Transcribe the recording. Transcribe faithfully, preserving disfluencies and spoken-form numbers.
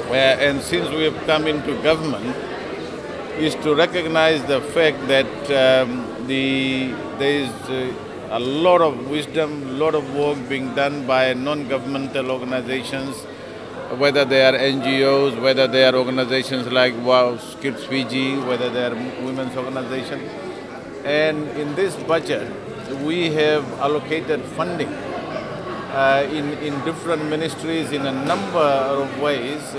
uh, and since we have come into government, is to recognize the fact that um, the there is uh, a lot of wisdom, a lot of work being done by non-governmental organizations, whether they are N G Os, whether they are organizations like Wow Kids Fiji, whether they are women's organizations. And in this budget, we have allocated funding uh, in, in different ministries in a number of ways.